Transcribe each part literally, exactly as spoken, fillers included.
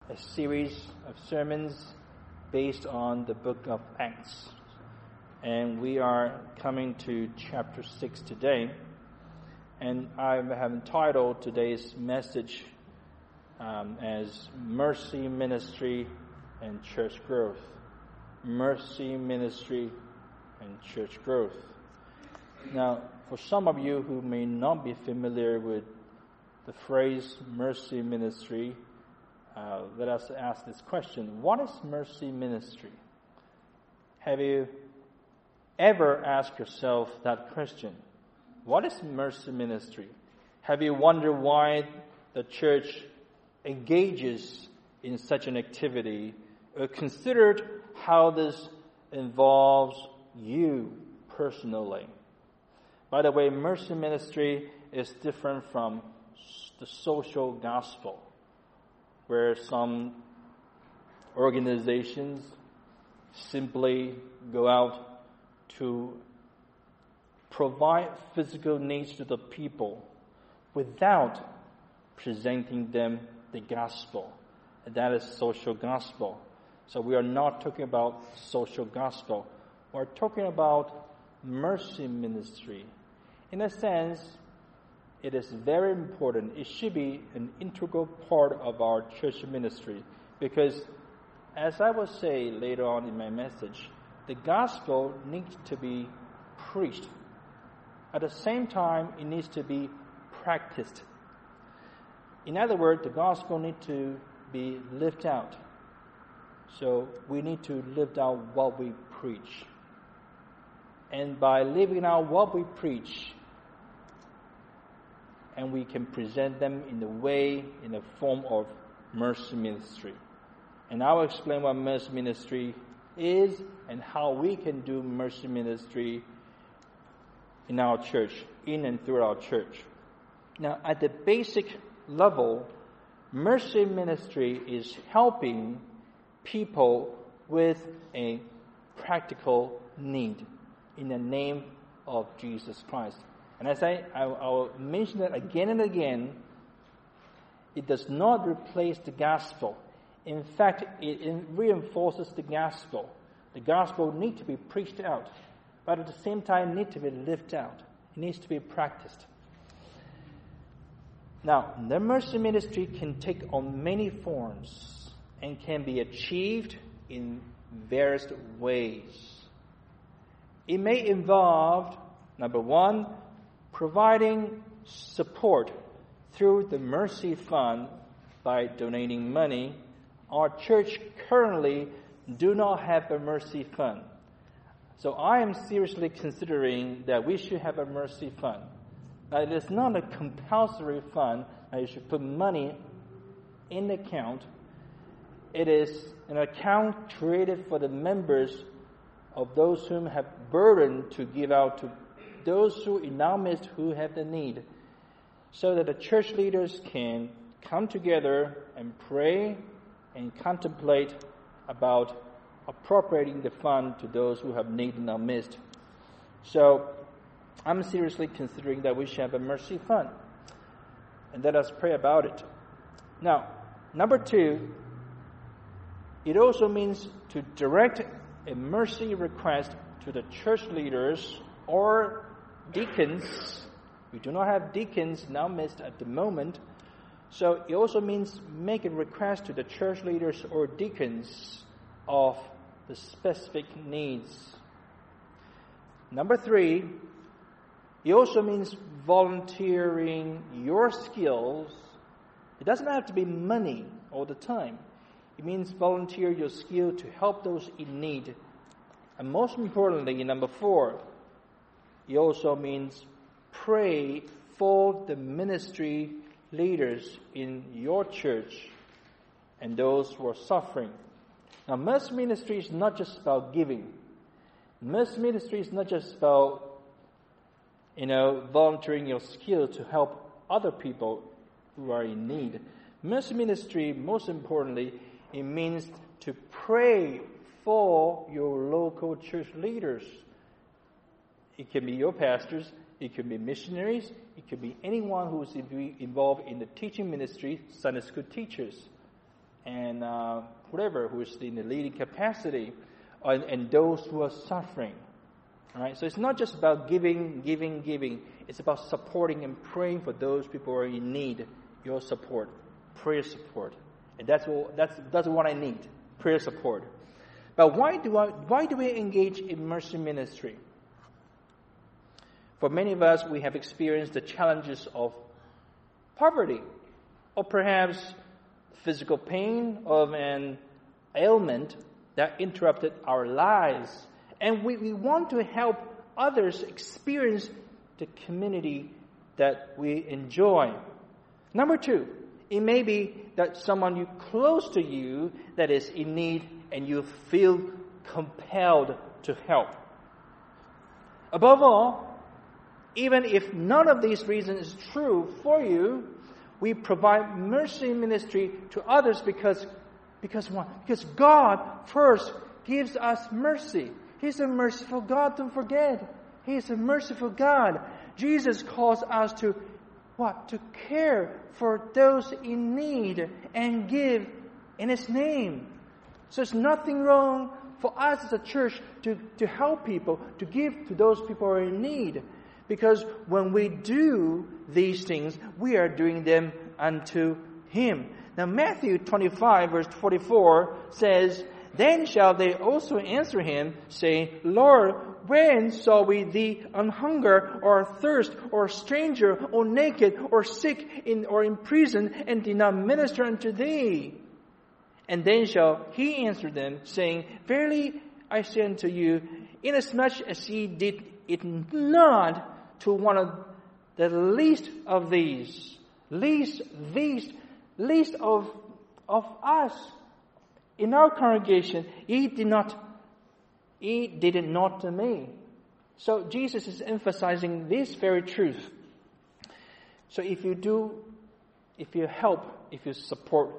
a series of sermons based on the book of Acts. And we are coming to chapter six today. And I have entitled today's message um, as Mercy Ministry and Church Growth. Mercy Ministry and Church Growth. Now, for some of you who may not be familiar with the phrase mercy ministry, uh, let us ask this question. What is mercy ministry? Have you ever asked yourself that question? What is mercy ministry? Have you wondered why the church engages in such an activity, or considered how this involves you personally? By the way, mercy ministry is different from the social gospel, where some organizations simply go out to provide physical needs to the people without presenting them the gospel. And that is social gospel. So we are not talking about social gospel. We're talking about mercy ministry. In a sense, it is very important. It should be an integral part of our church ministry because, as I will say later on in my message, the gospel needs to be preached. At the same time, it needs to be practiced. In other words, the gospel needs to be lived out. So we need to live out what we preach. And by living out what we preach, and we can present them in the way, in the form of mercy ministry. And I will explain what mercy ministry is and how we can do mercy ministry in our church, in and through our church. Now, at the basic level, mercy ministry is helping people with a practical need in the name of Jesus Christ. And as I, I, I will mention it again and again, it does not replace the gospel. In fact, it, it reinforces the gospel. The gospel needs to be preached out, but at the same time, it needs to be lived out. It needs to be practiced. Now, the mercy ministry can take on many forms and can be achieved in various ways. It may involve, number one, providing support through the Mercy Fund by donating money. Our church currently do not have a Mercy Fund. So I am seriously considering that we should have a Mercy Fund. Now, it is not a compulsory fund that you should put money in the account. It is an account created for the members of those whom have burden to give out to those who in our midst who have the need, so that the church leaders can come together and pray and contemplate about appropriating the fund to those who have need in our midst. So I'm seriously considering that we should have a mercy fund. And let us pray about it. Now, number two, it also means to direct a mercy request to the church leaders or deacons. We do not have deacons in our midst at the moment. So it also means make a request to the church leaders or deacons of the specific needs. Number three, it also means volunteering your skills. It doesn't have to be money all the time. It means volunteer your skill to help those in need. And most importantly, number four, it also means pray for the ministry leaders in your church and those who are suffering. Now, mercy ministry is not just about giving. Mercy ministry is not just about, you know, volunteering your skill to help other people who are in need. Mercy ministry, most importantly, it means to pray for your local church leaders. It can be your pastors, it can be missionaries, it could be anyone who is involved in the teaching ministry, Sunday school teachers. and uh, whatever who is in the leading capacity, and, and those who are suffering. All right? So it's not just about giving, giving, giving. It's about supporting and praying for those people who are in need. Your support, prayer support, and that's what that's that's what I need. Prayer support. But why do I why do we engage in mercy ministry? For many of us, we have experienced the challenges of poverty, or perhaps physical pain of an ailment that interrupted our lives. And we, we want to help others experience the community that we enjoy. Number two, it may be that someone you close to you that is in need and you feel compelled to help. Above all, even if none of these reasons is true for you, we provide mercy ministry to others because, because what? Because God first gives us mercy. He's a merciful God, don't forget. He's a merciful God. Jesus calls us to what? To care for those in need and give in His name. So there's nothing wrong for us as a church to, to help people, to give to those people who are in need. Because when we do these things, we are doing them unto Him. Now Matthew twenty-five verse forty-four says, "Then shall they also answer Him, saying, Lord, when saw we Thee an hunger, or thirst, or a stranger, or naked, or sick, in, or in prison, and did not minister unto Thee? And then shall He answer them, saying, Verily I say unto you, inasmuch as ye did it not to one of the least of these, least, least, least of, of us in our congregation, ye did not, ye did it not to me." So Jesus is emphasizing this very truth. So if you do, if you help, if you support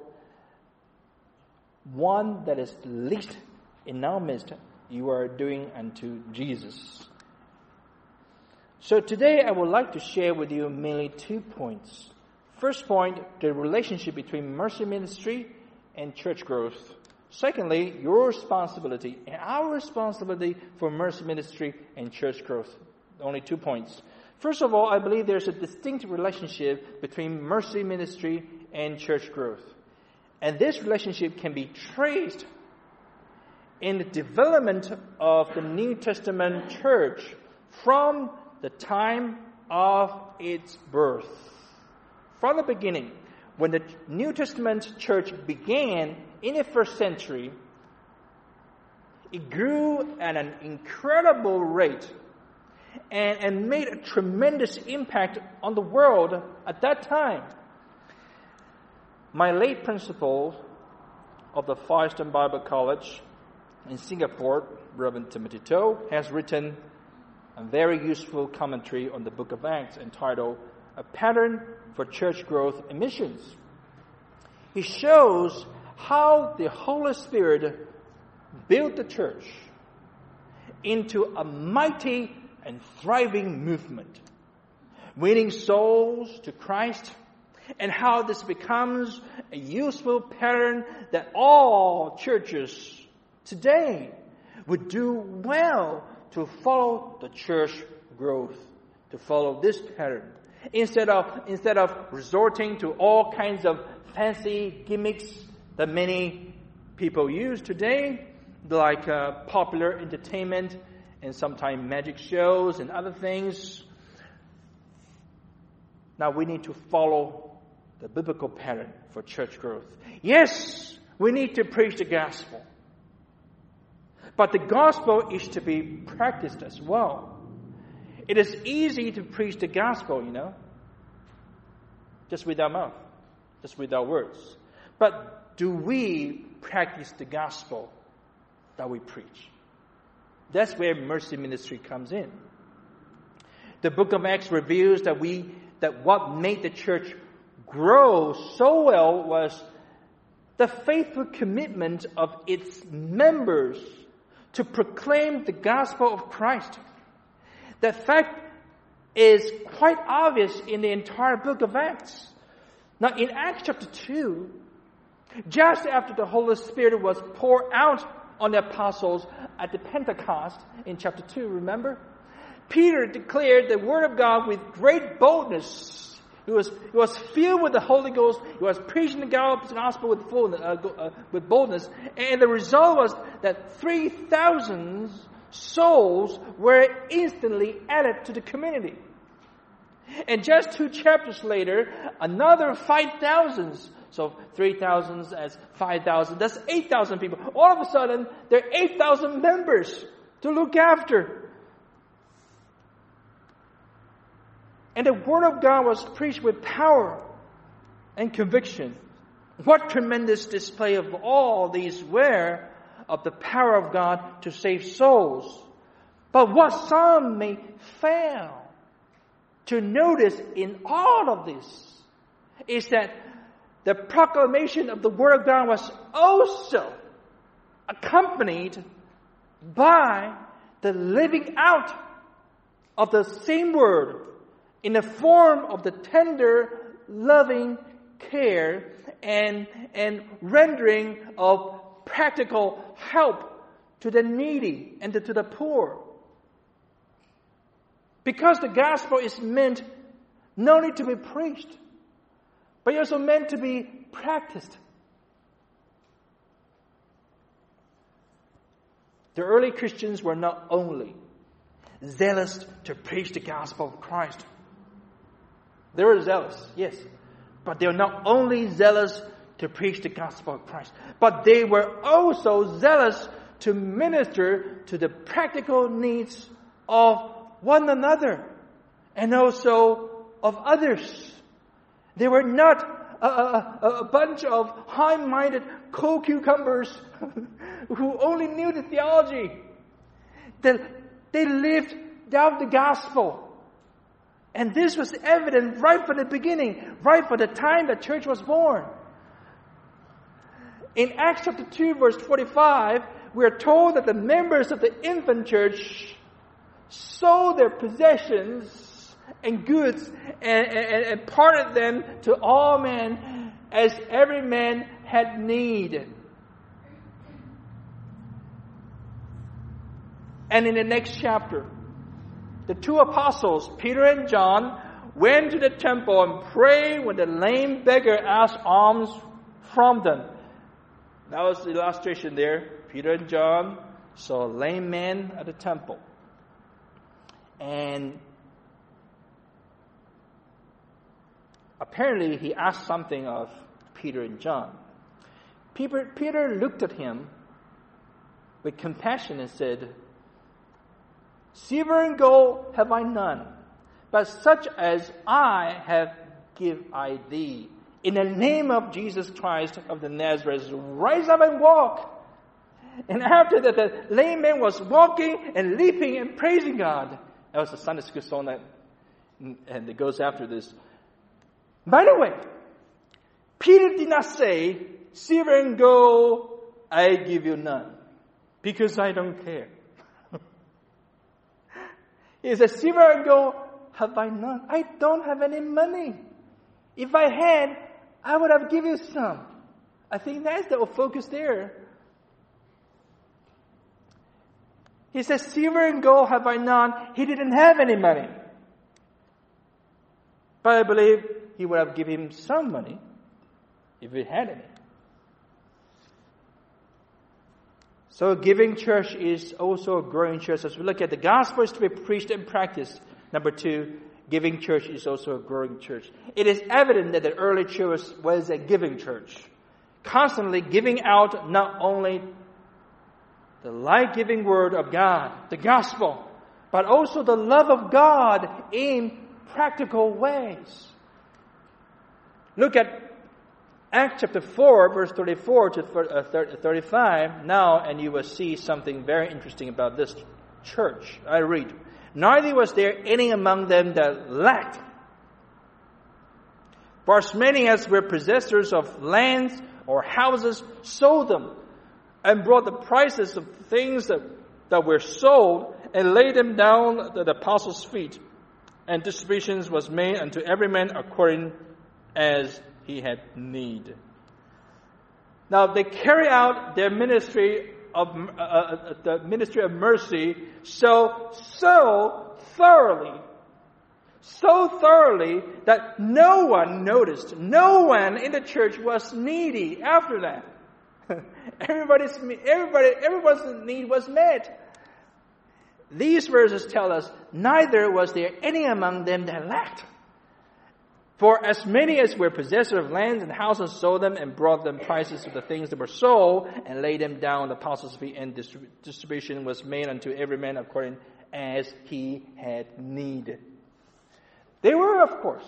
one that is least in our midst, you are doing unto Jesus. So today I would like to share with you mainly two points. First point, the relationship between mercy ministry and church growth. Secondly, your responsibility and our responsibility for mercy ministry and church growth. Only two points. First of all, I believe there's a distinct relationship between mercy ministry and church growth. And this relationship can be traced in the development of the New Testament church from the time of its birth. From the beginning, when the New Testament church began in the first century, it grew at an incredible rate and, and made a tremendous impact on the world at that time. My late principal of the Far Eastern Bible College in Singapore, Reverend Timothy Toh, has written a very useful commentary on the book of Acts entitled A Pattern for Church Growth and Missions. He shows how the Holy Spirit built the church into a mighty and thriving movement, winning souls to Christ, and how this becomes a useful pattern that all churches today would do well to follow the church growth, to follow this pattern. Instead of, instead of resorting to all kinds of fancy gimmicks that many people use today, like uh, popular entertainment and sometimes magic shows and other things. Now we need to follow the biblical pattern for church growth. Yes, we need to preach the gospel. But the gospel is to be practiced as well. It is easy to preach the gospel, you know, just with our mouth, just with our words. But do we practice the gospel that we preach? That's where mercy ministry comes in. The book of Acts reveals that we that what made the church grow so well was the faithful commitment of its members to proclaim the gospel of Christ. That fact is quite obvious in the entire book of Acts. Now in Acts chapter two, Just after the Holy Spirit was poured out on the apostles at the Pentecost in chapter two, remember? Peter declared the word of God with great boldness. He was, he was filled with the Holy Ghost. He was preaching the gospel with fullness, uh, uh, with boldness. And the result was that three thousand souls were instantly added to the community. And just two chapters later, another five thousand. So three thousand as five thousand. That's eight thousand people. All of a sudden, there are eight thousand members to look after. And the Word of God was preached with power and conviction. What tremendous display of all these were of the power of God to save souls. But what some may fail to notice in all of this is that the proclamation of the Word of God was also accompanied by the living out of the same Word in the form of the tender, loving care and, and rendering of practical help to the needy and to the poor. Because the gospel is meant not only to be preached, but also meant to be practiced. The early Christians were not only zealous to preach the gospel of Christ. They were zealous, yes. But they were not only zealous to preach the gospel of Christ, but they were also zealous to minister to the practical needs of one another and also of others. They were not a, a, a bunch of high-minded cold cucumbers who only knew the theology. They, they lived out the gospel. And this was evident right from the beginning, right from the time the church was born. In Acts chapter two, verse forty-five, we are told that the members of the infant church sold their possessions and goods and, and, and parted them to all men as every man had need. And in the next chapter, the two apostles, Peter and John, went to the temple and prayed when the lame beggar asked alms from them. That was the illustration there. Peter and John saw a lame man at the temple. And apparently he asked something of Peter and John. Peter, Peter looked at him with compassion and said, "Silver and gold have I none, but such as I have give I thee. In the name of Jesus Christ of the Nazareth, rise up and walk." And after that, the lame man was walking and leaping and praising God. That was a Sunday school song that, and it goes after this. By the way, Peter did not say, "Silver and gold I give you none, because I don't care." He said, "Silver and gold have I none." I don't have any money. If I had, I would have given you some. I think that's the focus there. He says, "Silver and gold have I none." He didn't have any money. But I believe he would have given him some money if he had any. So giving church is also a growing church. As we look at the gospel is to be preached and practiced. Number two, giving church is also a growing church. It is evident that the early church was a giving church. Constantly giving out not only the life-giving word of God, the gospel, but also the love of God in practical ways. Look at Acts chapter four, verse thirty-four to thirty-five now, and you will see something very interesting about this church. I read, "Neither was there any among them that lacked. For as many as were possessors of lands or houses sold them, and brought the prices of things that, that were sold, and laid them down at the apostles' feet. And distributions was made unto every man according as he had need." Now they carry out their ministry of uh, uh, the ministry of mercy so so thoroughly, so thoroughly that no one noticed. No one in the church was needy after that. Everybody's everybody everyone's need was met. These verses tell us, neither was there any among them that lacked. For as many as were possessors of lands and houses sold them and brought them prices of the things that were sold and laid them down on the apostles' feet, and distribution was made unto every man according as he had need. There were, of course,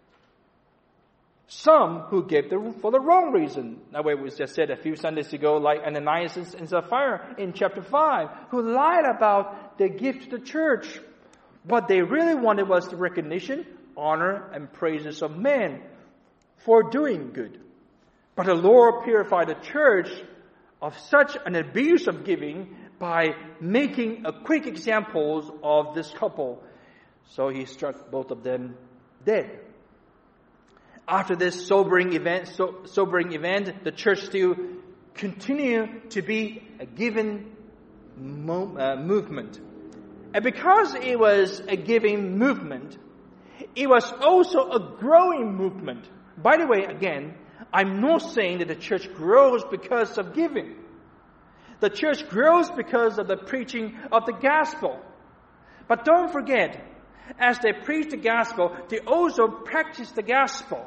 some who gave the, for the wrong reason. That way, we just said a few Sundays ago, like Ananias and Sapphira in chapter five, who lied about their gift to the church. What they really wanted was the recognition, honor, and praises of men for doing good. But the Lord purified the church of such an abuse of giving by making a quick examples of this couple. So he struck both of them dead. After this sobering event, so, sobering event, the church still continued to be a given mo- uh, movement. And because it was a giving movement, it was also a growing movement. By the way, again, I'm not saying that the church grows because of giving. The church grows because of the preaching of the gospel. But don't forget, as they preach the gospel, they also practice the gospel.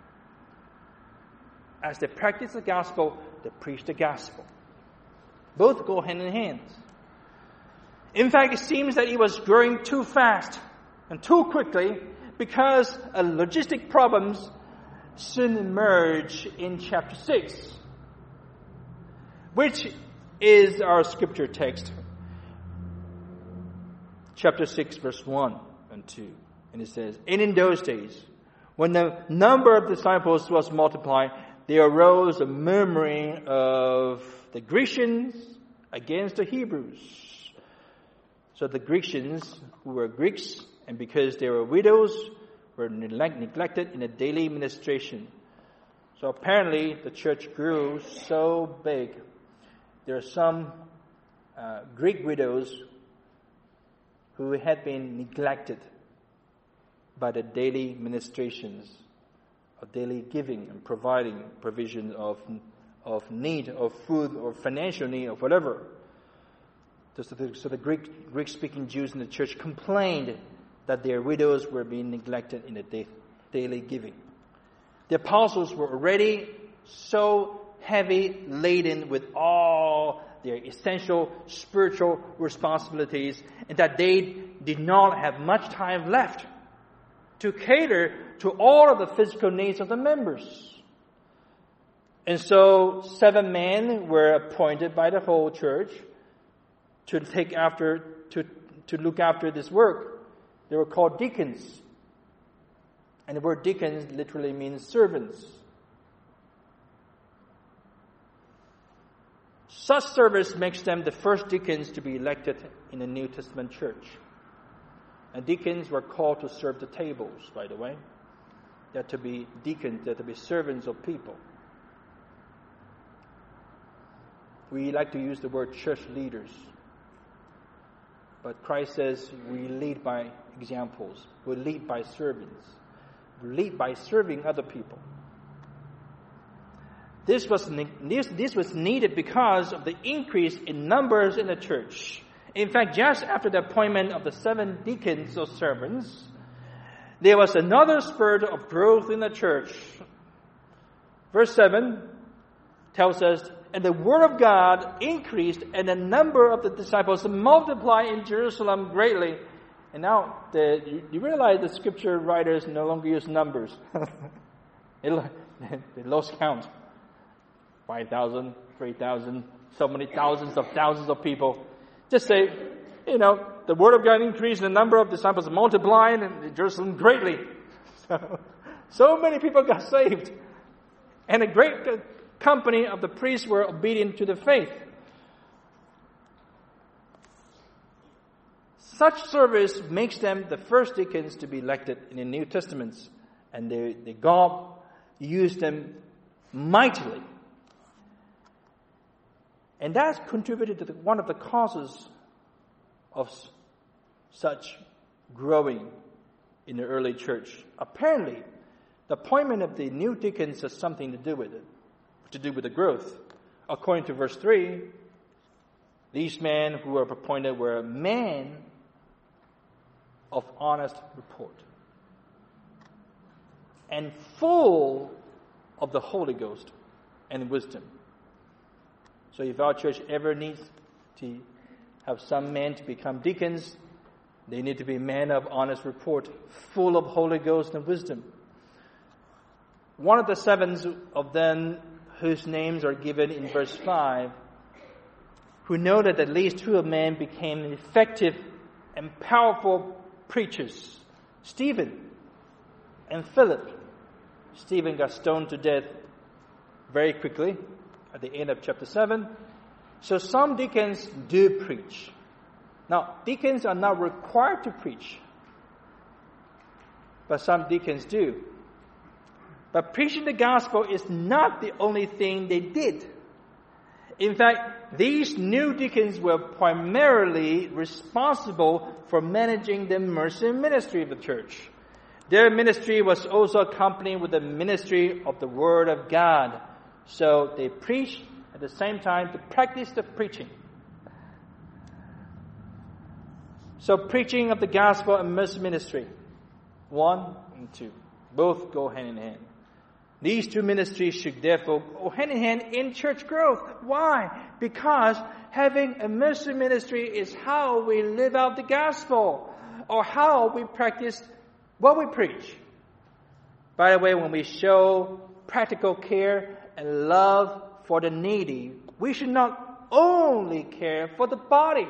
As they practice the gospel, they preach the gospel. Both go hand in hand. In fact, it seems that it was growing too fast and too quickly because of logistic problems soon emerge in chapter six, which is our scripture text. Chapter six, verse one and two. And it says, And in those days, when the number of disciples was multiplied, there arose a murmuring of the Grecians against the Hebrews. So the Grecians, who were Greeks, and because they were widows, were neglected in the daily administration. So apparently the church grew so big. There are some uh, Greek widows who had been neglected by the daily ministrations of daily giving and providing provision of of need, of food, or financial need, or whatever. So the, so the Greek Greek-speaking Jews in the church complained that their widows were being neglected in the day, daily giving. The apostles were already so heavy laden with all their essential spiritual responsibilities, and that they did not have much time left to cater to all of the physical needs of the members. And so seven men were appointed by the whole church to take after, to, to look after this work. They were called deacons. And the word deacons literally means servants. Such service makes them the first deacons to be elected in the New Testament church. And deacons were called to serve the tables, by the way. They're to be deacons, they're to be servants of people. We like to use the word church leaders. But Christ says we lead by examples. We lead by servants. We lead by serving other people. This was, this, this was needed because of the increase in numbers in the church. In fact, just after the appointment of the seven deacons or servants, there was another spurt of growth in the church. Verse seven tells us, And the word of God increased, and the number of the disciples multiplied in Jerusalem greatly. And now, the, you, you realize the scripture writers no longer use numbers. they, they lost count. five thousand, three thousand, so many thousands of thousands of people. Just say, you know, the word of God increased, and the number of disciples multiplied in Jerusalem greatly. So, so many people got saved. And a great company of the priests were obedient to the faith. Such service makes them the first deacons to be elected in the New Testaments. And they, they God used them mightily. And that's contributed to the, one of the causes of s- such growing in the early church. Apparently, the appointment of the new deacons has something to do with it, to do with the growth. According to verse three, these men who were appointed were men of honest report and full of the Holy Ghost and wisdom. So if our church ever needs to have some men to become deacons, they need to be men of honest report, full of Holy Ghost and wisdom. One of the seven of them whose names are given in verse five, who know that at least two of them became effective and powerful preachers, Stephen and Philip. Stephen got stoned to death very quickly at the end of chapter seven. So some deacons do preach. Now, deacons are not required to preach, but some deacons do. But preaching the gospel is not the only thing they did. In fact, these new deacons were primarily responsible for managing the mercy ministry of the church. Their ministry was also accompanied with the ministry of the Word of God. So they preached at the same time to practice the preaching. So preaching of the gospel and mercy ministry, one and two, both go hand in hand. These two ministries should therefore go hand in hand in church growth. Why? Because having a mercy ministry is how we live out the gospel, or how we practice what we preach. By the way, when we show practical care and love for the needy, we should not only care for the body.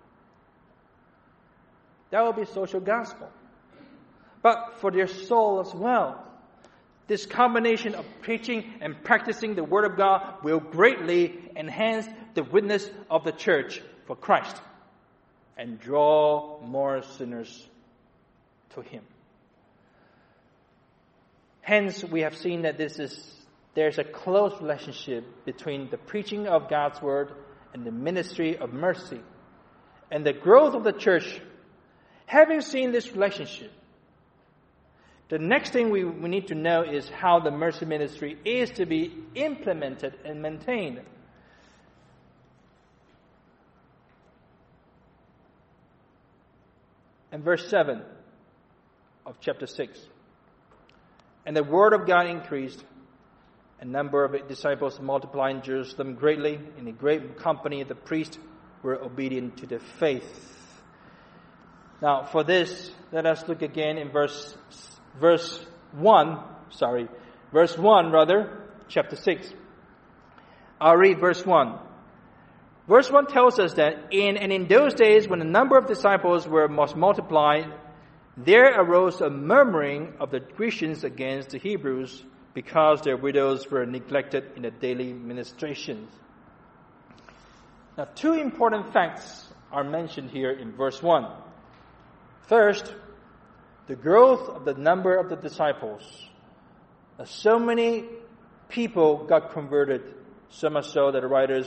That will be social gospel. But for their soul as well. This combination of preaching and practicing the Word of God will greatly enhance the witness of the church for Christ and draw more sinners to Him. Hence, we have seen that this is there's a close relationship between the preaching of God's Word and the ministry of mercy. And the growth of the church, having seen this relationship, the next thing we, we need to know is how the mercy ministry is to be implemented and maintained. In verse seven of chapter six, and the word of God increased, a number of disciples multiplied in Jerusalem greatly, and a great company of the priests were obedient to the faith. Now, for this, let us look again in verse verse one. Sorry, verse one, rather, chapter six. I'll read verse one. Verse one tells us that in and in those days, when the number of disciples were most multiplied, there arose a murmuring of the Grecians against the Hebrews, because their widows were neglected in the daily ministrations. Now, two important facts are mentioned here in verse one. First, the growth of the number of the disciples. So many people got converted, so much so that the writers,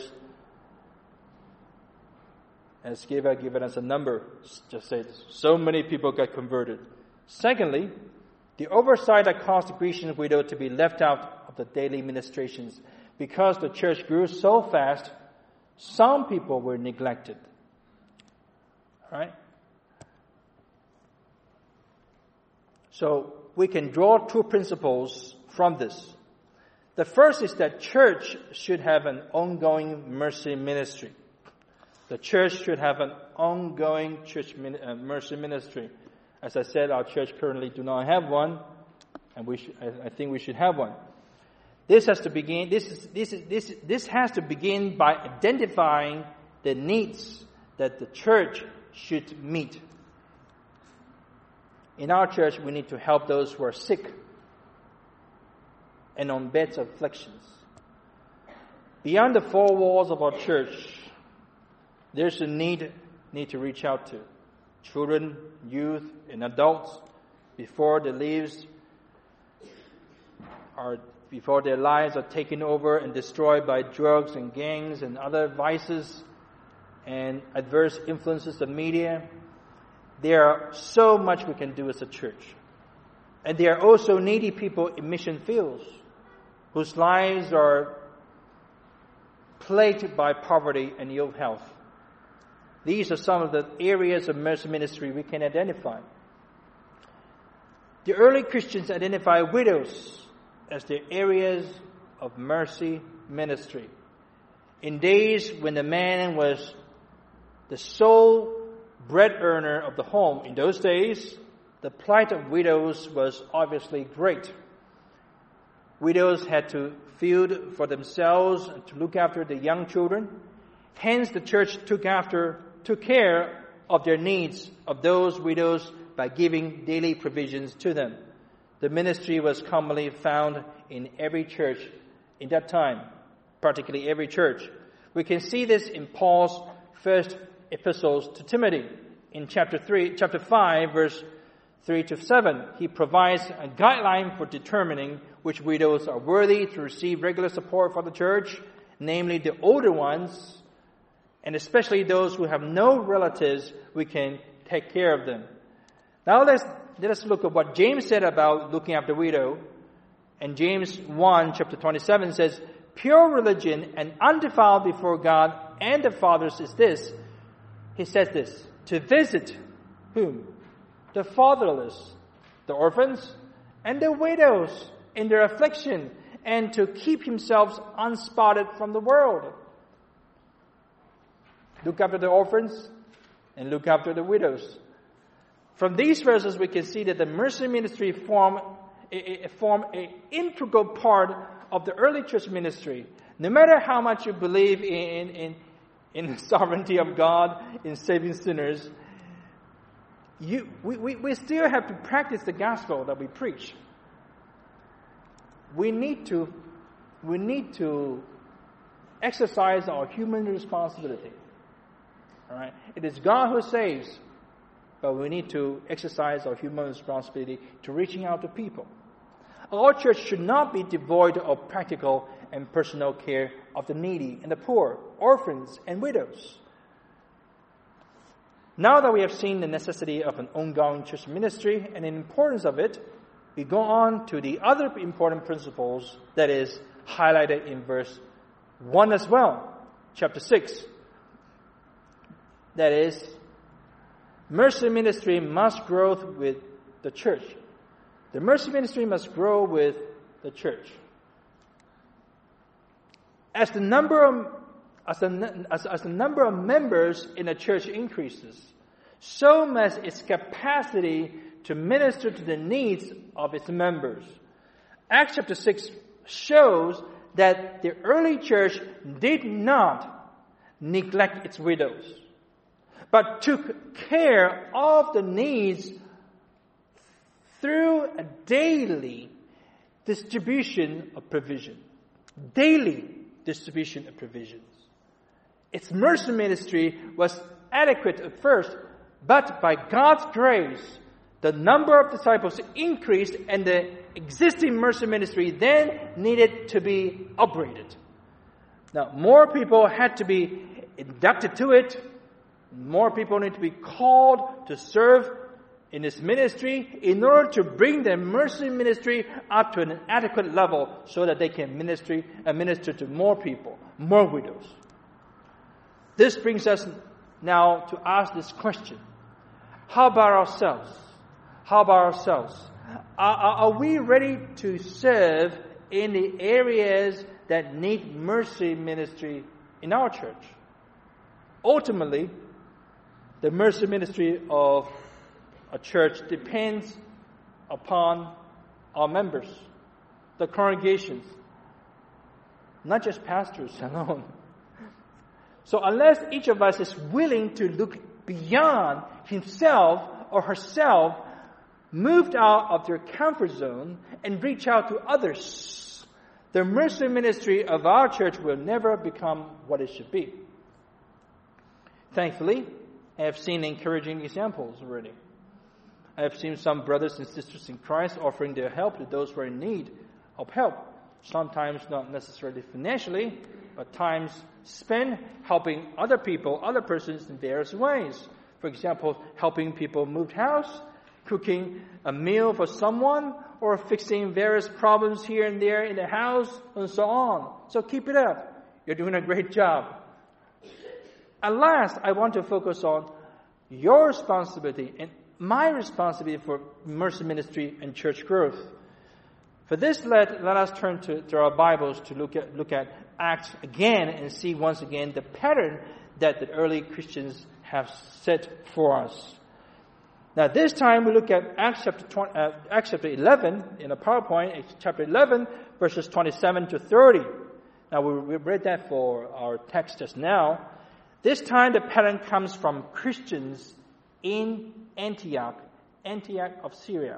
as Geva given us a number, just said so many people got converted. Secondly, the oversight that caused the Grecian widow to be left out of the daily ministrations. Because the church grew so fast, some people were neglected. All right? So we can draw two principles from this. The first is that church should have an ongoing mercy ministry. The church should have an ongoing church min- uh, mercy ministry. As I said, our church currently do not have one, and we should, I, I think we should have one. This has to begin. This is this is this this has to begin by identifying the needs that the church should meet. In our church, we need to help those who are sick and on beds of afflictions. Beyond the four walls of our church, there's a need need to reach out to children, youth, and adults before the lives are before their lives are taken over and destroyed by drugs and gangs and other vices and adverse influences of media. There are so much we can do as a church. And there are also needy people in mission fields whose lives are plagued by poverty and ill health. These are some of the areas of mercy ministry we can identify. The early Christians identified widows as their areas of mercy ministry. In days when the man was the sole bread earner of the home, in those days, the plight of widows was obviously great. Widows had to feed for themselves and to look after the young children. Hence, the church took after, took care of their needs of those widows by giving daily provisions to them. The ministry was commonly found in every church in that time, particularly every church. We can see this in Paul's first epistles to Timothy. In chapter three, chapter five, verse three to seven, he provides a guideline for determining which widows are worthy to receive regular support from the church, namely the older ones, and especially those who have no relatives, we can take care of them. Now let's, let us look at what James said about looking after the widow. And James one, chapter twenty-seven says, "Pure religion and undefiled before God and the fathers is this." He says this, "To visit whom? The fatherless, the orphans, and the widows in their affliction, and to keep himself unspotted from the world." Look after the orphans and look after the widows. From these verses, we can see that the mercy ministry form a, a, form an integral part of the early church ministry. No matter how much you believe in, in, in the sovereignty of God in saving sinners, you, we, we, we still have to practice the gospel that we preach. We need to, we need to exercise our human responsibility. All right? It is God who saves, but we need to exercise our human responsibility to reaching out to people. Our church should not be devoid of practical and personal care of the needy and the poor, orphans and widows. Now that we have seen the necessity of an ongoing church ministry and the importance of it, we go on to the other important principles that is highlighted in verse one as well, chapter six. That is, mercy ministry must grow with the church. The mercy ministry must grow with the church. As the number of as the, as, as the number of members in a church increases, so must its capacity to minister to the needs of its members. Acts chapter six shows that the early church did not neglect its widows, but took care of the needs through a daily distribution of provision. Daily distribution of provisions. Its mercy ministry was adequate at first, but by God's grace, the number of disciples increased and the existing mercy ministry then needed to be upgraded. Now, more people had to be inducted to it. More people need to be called to serve in this ministry in order to bring the mercy ministry up to an adequate level so that they can ministry, uh, minister to more people, more widows. This brings us now to ask this question. How about ourselves? How about ourselves? Are, are we ready to serve in the areas that need mercy ministry in our church? Ultimately, the mercy ministry of a church depends upon our members, the congregations, not just pastors alone. So unless each of us is willing to look beyond himself or herself, moved out of their comfort zone and reach out to others, the mercy ministry of our church will never become what it should be. Thankfully, I have seen encouraging examples already. I have seen some brothers and sisters in Christ offering their help to those who are in need of help. sometimes not necessarily financially, but times spent helping other people, other persons in various ways. For example, helping people move house, cooking a meal for someone, or fixing various problems here and there in the house, and so on. So keep it up. You're doing a great job. At last, I want to focus on your responsibility and my responsibility for mercy ministry and church growth. For this, let, let us turn to, to our Bibles to look at, look at Acts again and see once again the pattern that the early Christians have set for us. Now, this time we look at Acts chapter, twenty, uh, Acts chapter eleven in a PowerPoint, it's chapter eleven, verses twenty-seven to thirty. Now, we, we read that for our text just now. This time the pattern comes from Christians in Antioch, Antioch of Syria.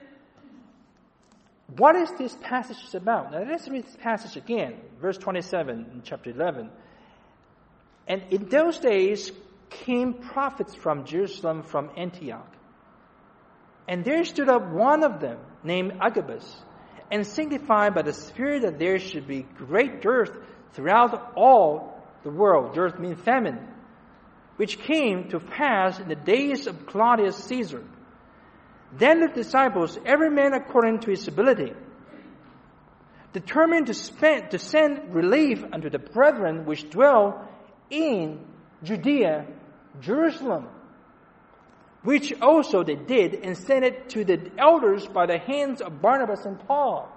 What is this passage about? Now, let's read this passage again, verse twenty-seven in chapter eleven. And in those days came prophets from Jerusalem, from Antioch. And there stood up one of them, named Agabus, and signified by the Spirit that there should be great dearth throughout all the world. Dearth means famine, which came to pass in the days of Claudius Caesar. Then the disciples, every man according to his ability, determined to, spend, to send relief unto the brethren which dwell in Judea, Jerusalem, which also they did, and sent it to the elders by the hands of Barnabas and Paul.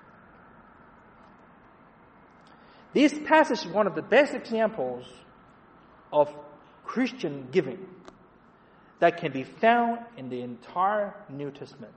This passage is one of the best examples of Christian giving that can be found in the entire New Testament.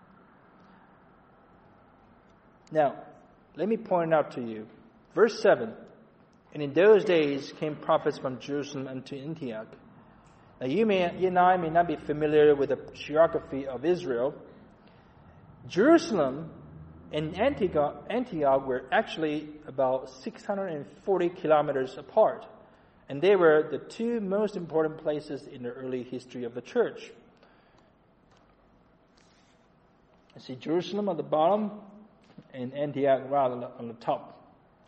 Now, let me point out to you, verse seven, and in those days came prophets from Jerusalem unto Antioch. Now, you, may, you and I may not be familiar with the geography of Israel. Jerusalem and Antioch, Antioch were actually about six hundred forty kilometers apart. And they were the two most important places in the early history of the church. You see Jerusalem on the bottom and Antioch right on the, on the top.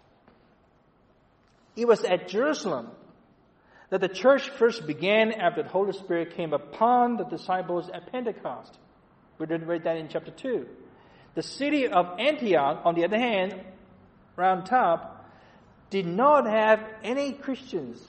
It was at Jerusalem that the church first began after the Holy Spirit came upon the disciples at Pentecost. We did read that in chapter two. The city of Antioch, on the other hand, round top, did not have any Christians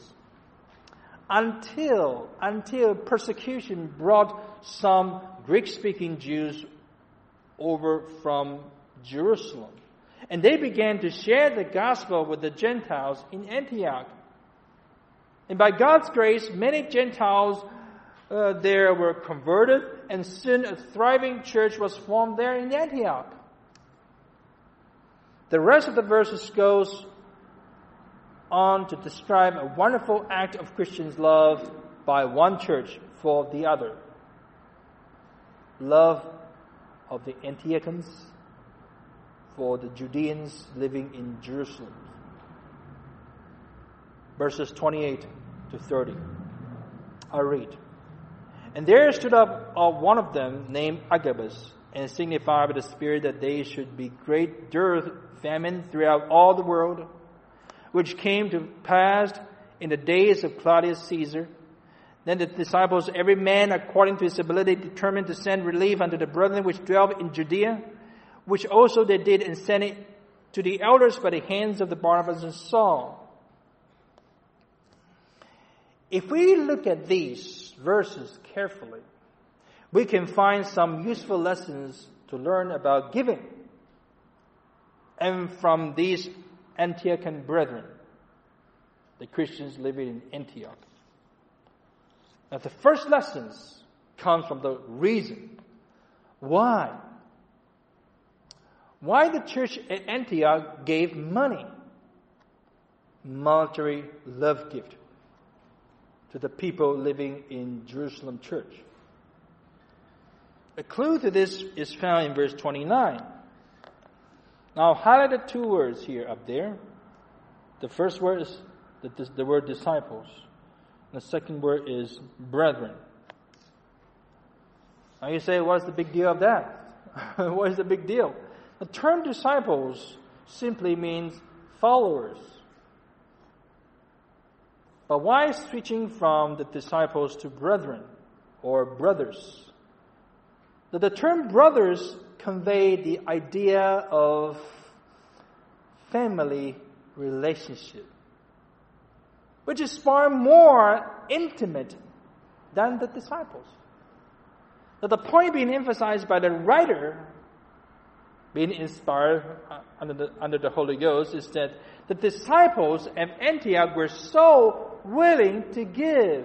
until, until persecution brought some Greek-speaking Jews over from Jerusalem. And they began to share the gospel with the Gentiles in Antioch. And by God's grace, many Gentiles uh, there were converted, and soon a thriving church was formed there in Antioch. The rest of the verses goes on to describe a wonderful act of Christians' love by one church for the other. Love of the Antiochians for the Judeans living in Jerusalem. Verses twenty-eight to thirty. I read. And there stood up one of them named Agabus, and signified by the Spirit that there should be great dearth, famine throughout all the world, which came to pass in the days of Claudius Caesar. Then the disciples, every man according to his ability, determined to send relief unto the brethren which dwelt in Judea, which also they did, and sent it to the elders by the hands of the Barnabas and Saul. If we look at these verses carefully, we can find some useful lessons to learn about giving. And from these Antiochian brethren, the Christians living in Antioch. Now, the first lessons comes from the reason. Why? Why the church at Antioch gave money, monetary love gift, to the people living in Jerusalem church. A clue to this is found in verse twenty-nine. Now, I've highlighted two words here up there. The first word is the, the word disciples. The second word is brethren. Now you say, what's the big deal of that? What is the big deal? The term disciples simply means followers. But why switching from the disciples to brethren or brothers? The term brothers convey the idea of family relationship, which is far more intimate than the disciples. Now, the point being emphasized by the writer, being inspired under the, under the Holy Ghost, is that the disciples at Antioch were so willing to give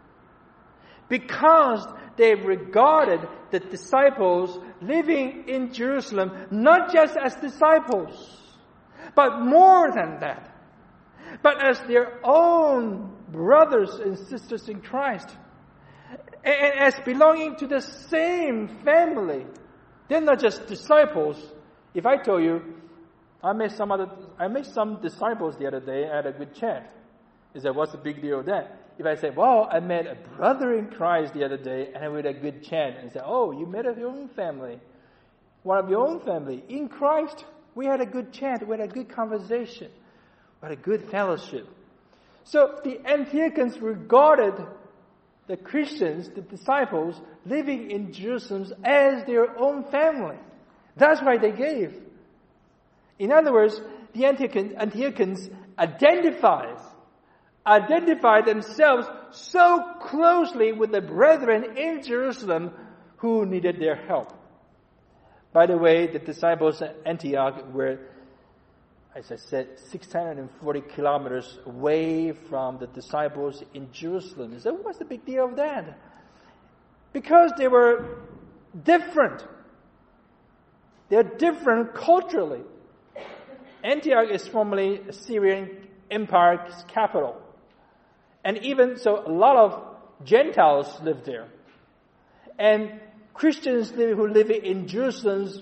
because they regarded the disciples living in Jerusalem not just as disciples, but more than that, but as their own brothers and sisters in Christ, and as belonging to the same family. They're not just disciples. If I told you, I met some other, I met some disciples the other day at a good chat. You said, what's the big deal of that? If I say, well, I met a brother in Christ the other day and we had a good chat, and say, oh, you met of your own family, one of your own family in Christ. We had a good chat, we had a good conversation, we had a good fellowship. So the Antiochans regarded the Christians, the disciples, living in Jerusalem as their own family. That's why they gave. In other words, the Antiochans, Antiochans identifies, identify themselves so closely with the brethren in Jerusalem who needed their help. By the way, the disciples at Antioch were, as I said, six hundred forty kilometers away from the disciples in Jerusalem. So what's the big deal of that? Because they were different. They're different culturally. Antioch is formerly Assyrian Empire's capital. And even so, a lot of Gentiles lived there. And Christians who live in Jerusalem,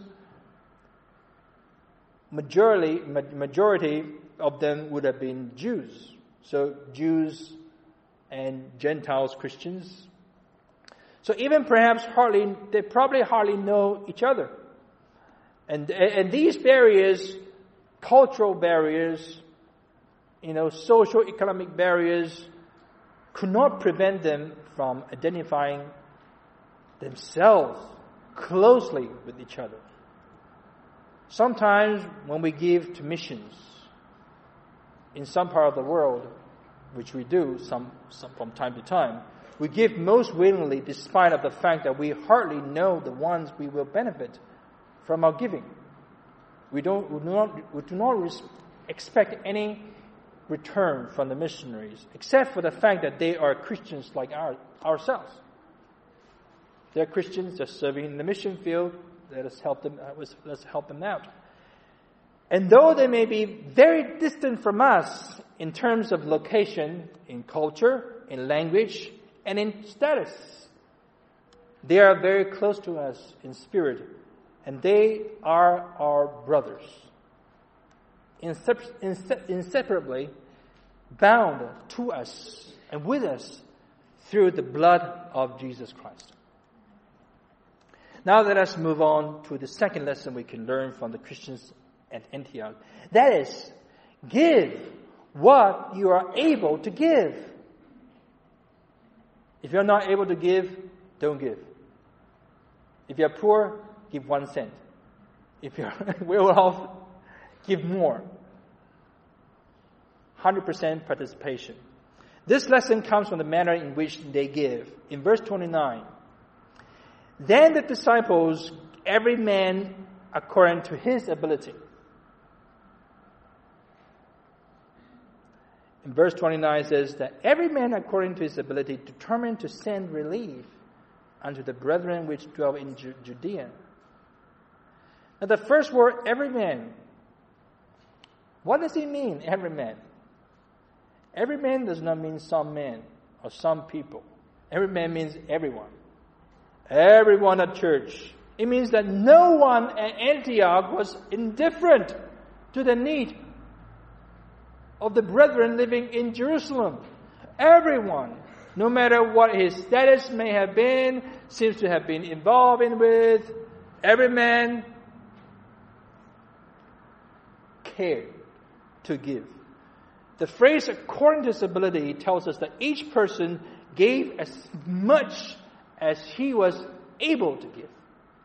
majority, majority of them would have been Jews. So Jews and Gentiles Christians. So even perhaps hardly, they probably hardly know each other. And, and these barriers, cultural barriers, you know, social economic barriers, could not prevent them from identifying themselves closely with each other. Sometimes when we give to missions in some part of the world, which we do some, some from time to time, we give most willingly despite of the fact that we hardly know the ones we will benefit from our giving. We don't, we do not, we do not res- expect any return from the missionaries, except for the fact that they are Christians like our, ourselves. They're Christians, they're serving in the mission field. Let us help them. Let's help them out. And though they may be very distant from us in terms of location, in culture, in language, and in status, they are very close to us in spirit, and they are our brothers, inseparably bound to us and with us through the blood of Jesus Christ. Now let us move on to the second lesson we can learn from the Christians at Antioch. That is, give what you are able to give. If you're not able to give, don't give. If you're poor, give one cent. If you're well off, give more. one hundred percent participation. This lesson comes from the manner in which they give. In verse twenty-nine, then the disciples, every man according to his ability. In verse twenty-nine it says that every man according to his ability determined to send relief unto the brethren which dwell in Ju- Judea. Now the first word, every man. What does it mean, every man? Every man does not mean some man or some people. Every man means everyone. Everyone at church. It means that no one at Antioch was indifferent to the need of the brethren living in Jerusalem. Everyone, no matter what his status may have been, seems to have been involved in with, every man cared to give. The phrase according to his ability tells us that each person gave as much as he was able to give.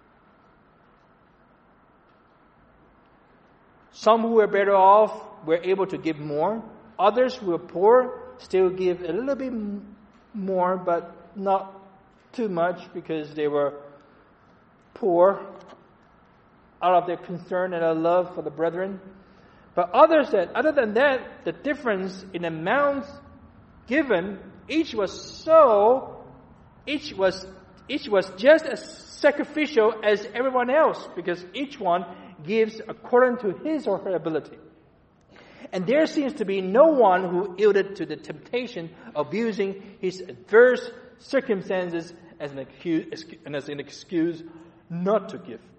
Some who were better off were able to give more. Others who were poor still give a little bit more, but not too much because they were poor out of their concern and their love for the brethren. But others said, other than that, the difference in amounts given, each was so, each was, each was just as sacrificial as everyone else, because each one gives according to his or her ability. And there seems to be no one who yielded to the temptation of using his adverse circumstances as an excuse, as an excuse not to give.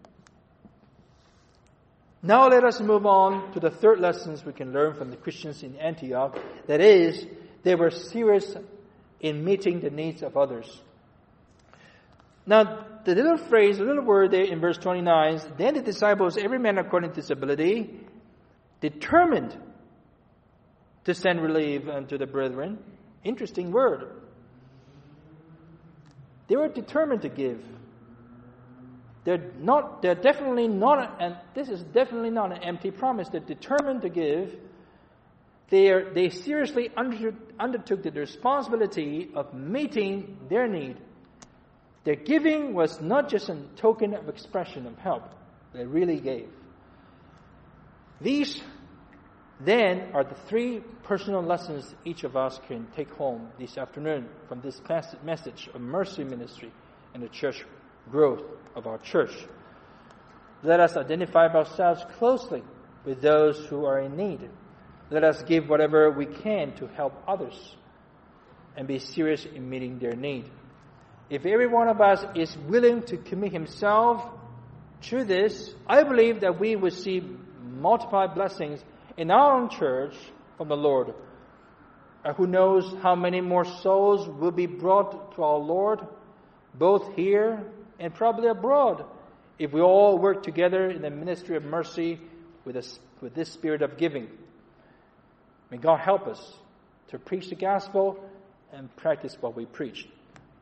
Now let us move on to the third lessons we can learn from the Christians in Antioch. That is, they were serious in meeting the needs of others. Now, the little phrase, the little word there in verse twenty-nine, then the disciples, every man according to his ability, determined to send relief unto the brethren. Interesting word. They were determined to give. They're not, they're definitely not, and this is definitely not an empty promise. They're determined to give. They are, they seriously undertook, undertook the responsibility of meeting their need. Their giving was not just a token of expression of help. They really gave. These, then, are the three personal lessons each of us can take home this afternoon from this message of mercy ministry and the church growth of our church. Let us identify ourselves closely with those who are in need. Let us give whatever we can to help others and be serious in meeting their need. If every one of us is willing to commit himself to this, I believe that we will see multiplied blessings in our own church from the Lord. Uh, who knows how many more souls will be brought to our Lord, both here and probably abroad, if we all work together in the ministry of mercy with, a, with this spirit of giving. May God help us to preach the gospel and practice what we preach.